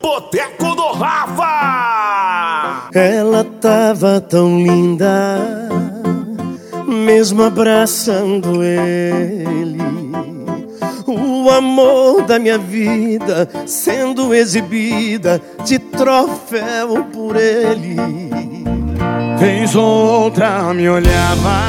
Boteco do Rafa. Ela tava tão linda, mesmo abraçando ele. O amor da minha vida sendo exibida de troféu por ele. Vez ou outra me olhava,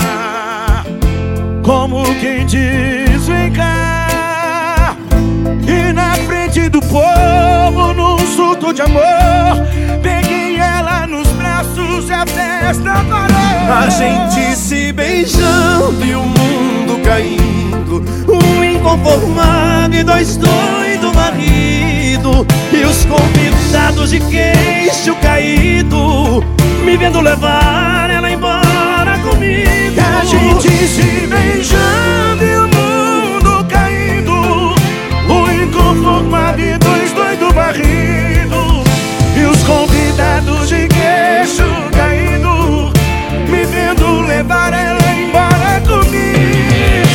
como quem diz vem cá. E na frente do povo, num surto de amor, peguei ela nos braços e a festa parou. A gente se beijando e o mundo caindo, um inconformado e dois doidos marido. E os convidados de queixo caído, me vendo levar ela embora comigo. A gente se beijando e o mundo caindo, um inconformado e dois doidos marido. E os convidados de queixo caído, me vendo levar ela embora comigo.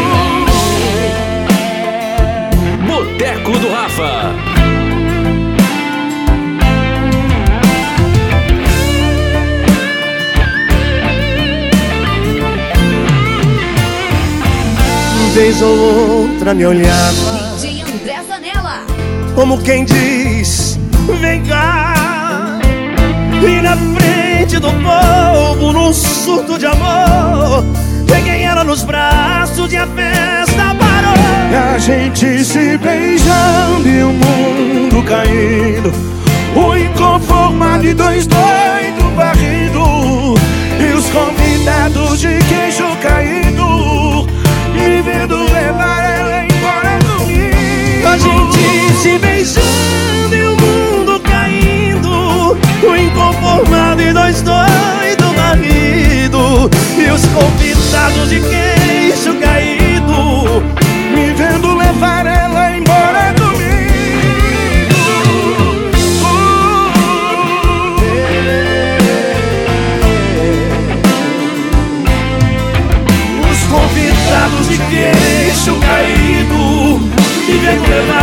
Boteco do Rafa. Vez ou outra me olhava, DJ André Zanella, como quem diz, vem cá. E na frente do povo, num surto de amor, peguei ela nos braços e a festa parou. A gente se beijando e o mundo caindo, o inconformado e dois doidos varrido. E os convidados de queixo caído, me vendo levar ela embora comigo. A gente se beijando e o mundo caindo, o inconformado e dois doidos marido. E os convidados de queixo caído, me vendo levar ela embora comigo. Os convidados de queixo caído, me vendo levar